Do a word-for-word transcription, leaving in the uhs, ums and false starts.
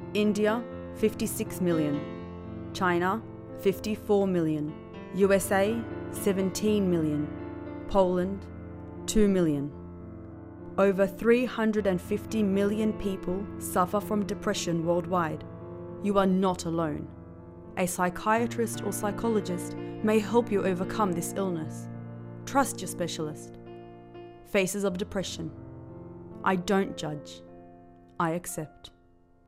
India, fifty-six million. China, fifty-four million. U S A, seventeen million. Poland, two million. Over three hundred fifty million people suffer from depression worldwide. You are not alone. A psychiatrist or psychologist may help you overcome this illness. Trust your specialist. Faces of Depression. I don't judge. I accept.